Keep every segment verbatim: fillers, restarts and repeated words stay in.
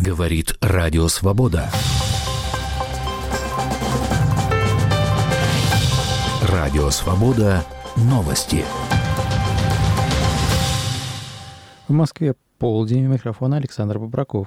Говорит Радио Свобода. Радио Свобода. Новости. В Москве полдень. У микрофона Александр Бобраков.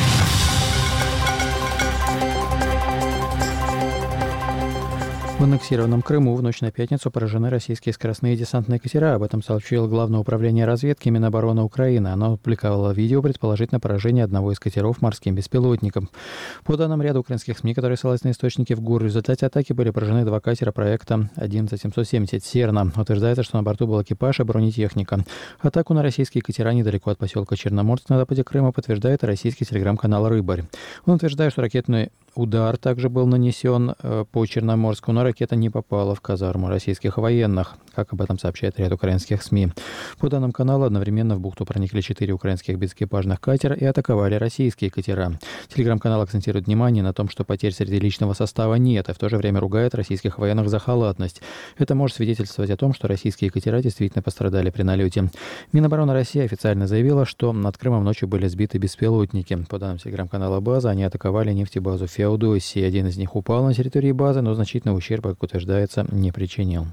В аннексированном Крыму в ночь на пятницу поражены российские скоростные десантные катера. Об этом сообщило Главное управление разведки Минобороны Украины. Оно опубликовало видео, предположительно, поражение одного из катеров морским беспилотником. По данным ряда украинских СМИ, которые ссылаются на источники в ГУР, в результате атаки были поражены два катера проекта одиннадцать семьсот семьдесят «Серна». Утверждается, что на борту был экипаж и бронетехника. Атаку на российские катера недалеко от поселка Черноморск на западе Крыма подтверждает и российский телеграм-канал «Рыбарь». Он утверждает, что ракетный удар также был нанесен по Черноморску, но ракета не попала в казарму российских военных, как об этом сообщает ряд украинских СМИ. По данным канала, одновременно в бухту проникли четыре украинских безэкипажных катера и атаковали российские катера. Телеграм-канал акцентирует внимание на том, что потерь среди личного состава нет, и в то же время ругает российских военных за халатность. Это может свидетельствовать о том, что российские катера действительно пострадали при налете. Минобороны России официально заявила, что над Крымом ночью были сбиты беспилотники. По данным телеграм-канала «База», они атаковали нефтебазу Феодосии. Один из них упал на территории базы, но значительного ущерба, как утверждается, не причинил.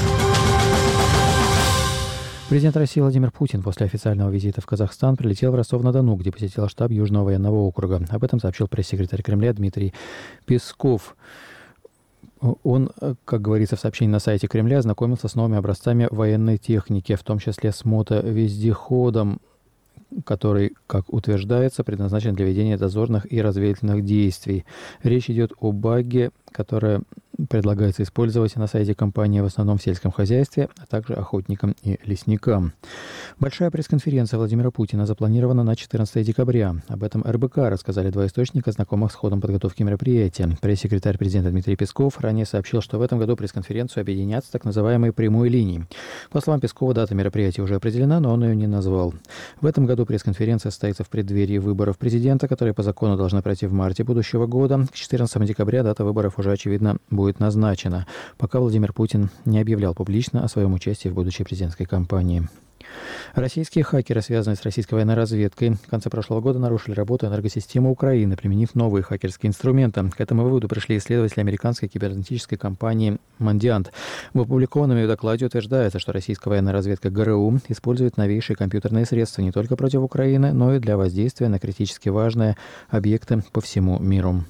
Президент России Владимир Путин после официального визита в Казахстан прилетел в Ростов-на-Дону, где посетил штаб Южного военного округа. Об этом сообщил пресс-секретарь Кремля Дмитрий Песков. Он, как говорится в сообщении на сайте Кремля, ознакомился с новыми образцами военной техники, в том числе с мотовездеходом, который, как утверждается, предназначен для ведения дозорных и разведывательных действий. Речь идет о багге, которая предлагается использовать на сайте компании в основном в сельском хозяйстве, а также охотникам и лесникам. Большая пресс-конференция Владимира Путина запланирована на четырнадцатое декабря. Об этом эр бэ ка рассказали два источника, знакомых с ходом подготовки мероприятия. Пресс-секретарь президента Дмитрий Песков ранее сообщил, что в этом году пресс-конференцию объединят с так называемой прямой линией. По словам Пескова, дата мероприятия уже определена, но он ее не назвал. В этом году пресс-конференция состоится в преддверии выборов президента, которые по закону должны пройти в марте будущего года. К четырнадцатому декабря дата выборов уже, очевидно, будет назначена, пока Владимир Путин не объявлял публично о своем участии в будущей президентской кампании. Российские хакеры, связанные с российской военной разведкой, в конце прошлого года нарушили работу энергосистемы Украины, применив новые хакерские инструменты. К этому выводу пришли исследователи американской кибернетической компании «Мондиант». В опубликованном ее докладе утверждается, что российская военная разведка гэ эр у использует новейшие компьютерные средства не только против Украины, но и для воздействия на критически важные объекты по всему миру.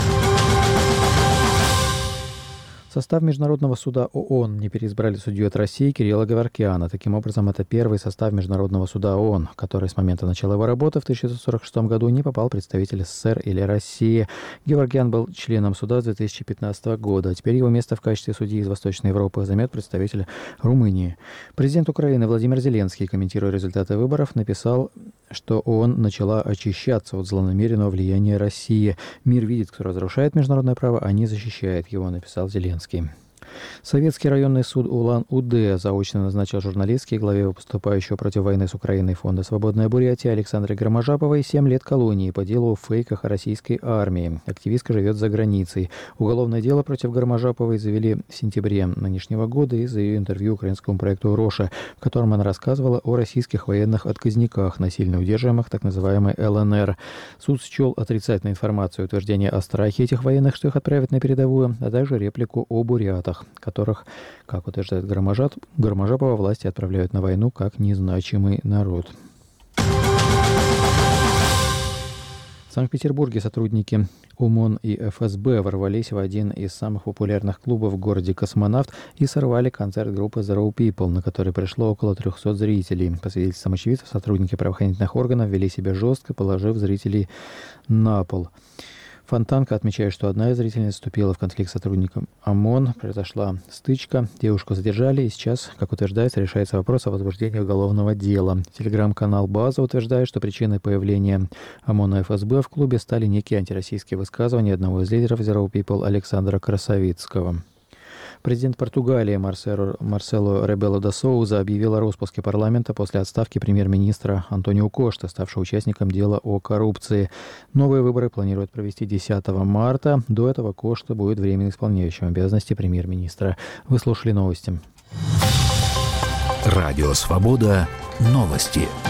В состав Международного суда ООН не переизбрали судью от России Кирилла Геворкяна. Таким образом, это первый состав Международного суда ООН, в который с момента начала его работы в тысяча девятьсот сорок шестом году не попал представитель эс эс эс эр или России. Геворкян был членом суда с две тысячи пятнадцатого года. Теперь его место в качестве судьи из Восточной Европы займет представитель Румынии. Президент Украины Владимир Зеленский, комментируя результаты выборов, написал, что ООН начала очищаться от злонамеренного влияния России. Мир видит, кто разрушает международное право, а не защищает его, написал Зеленский. Советский районный суд Улан-Удэ заочно назначил журналистке и главе поступающего против войны с Украиной фонда «Свободная Бурятия» Александре Громожаповой семь лет колонии по делу о фейках о российской армии. Активистка живет за границей. Уголовное дело против Громожаповой завели в сентябре нынешнего года из-за ее интервью украинскому проекту «Роша», в котором она рассказывала о российских военных отказниках, насильно удерживаемых так называемой эл эн эр. Суд счел отрицательной информацию, утверждение о страхе этих военных, что их отправят на передовую, а также реплику о бурятах, которых, как утверждает Громожапова, власти отправляют на войну как незначимый народ. В Санкт-Петербурге сотрудники ОМОН и эф эс бэ ворвались в один из самых популярных клубов в городе «Космонавт» и сорвали концерт группы Zero People, на который пришло около трехсот зрителей. По свидетельствам очевидцев, сотрудники правоохранительных органов вели себя жестко, положив зрителей на пол. Фонтанка отмечает, что одна из зрительниц вступила в конфликт с сотрудником ОМОН. Произошла стычка, девушку задержали, и сейчас, как утверждается, решается вопрос о возбуждении уголовного дела. Телеграм-канал «База» утверждает, что причиной появления ОМОН и эф эс бэ в клубе стали некие антироссийские высказывания одного из лидеров Zero People Александра Красовицкого. Президент Португалии Марсело, Марсело Ребело да Соуза объявил о распуске парламента после отставки премьер-министра Антонио Кошта, ставшего участником дела о коррупции. Новые выборы планируют провести десятого марта. До этого Кошта будет временно исполняющим обязанности премьер-министра. Вы слушали новости. Радио «Свобода». Новости.